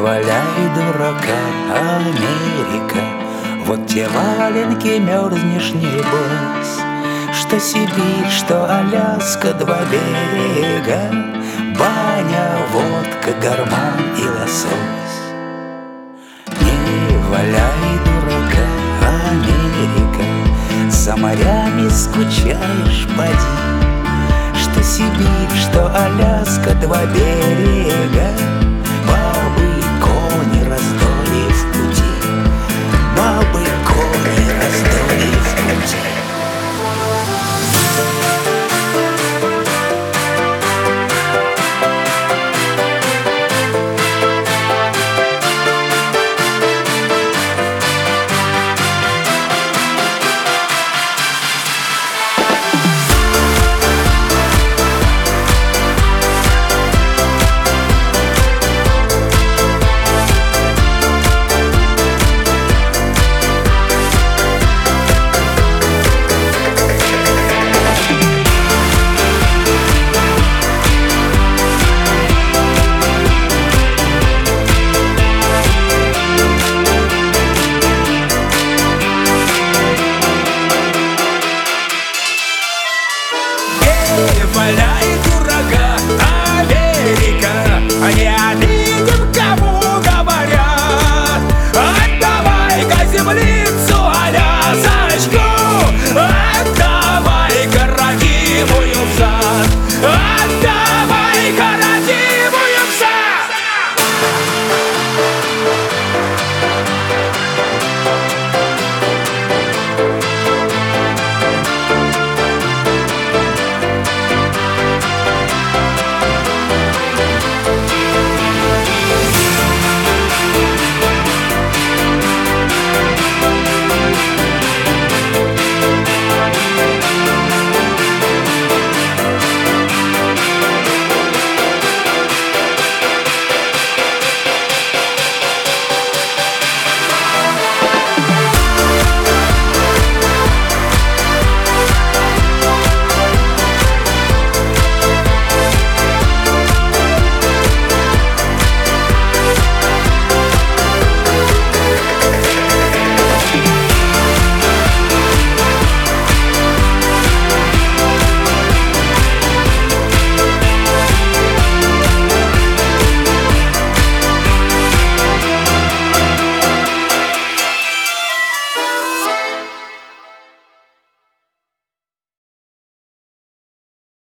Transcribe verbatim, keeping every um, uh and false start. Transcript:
валяй дурака, Америка. Вот те валенки, мерзнешь, небось. Что Сибирь, что Аляска, два берега, баня, водка, гормон и лосось. Не валяй дурака, Америка, за морями скучаешь, поди. Что Сибирь, что Аляска, два берега, бабы, кони, раздолье в пути. Бабы, кони, раздолье в пути. Валяй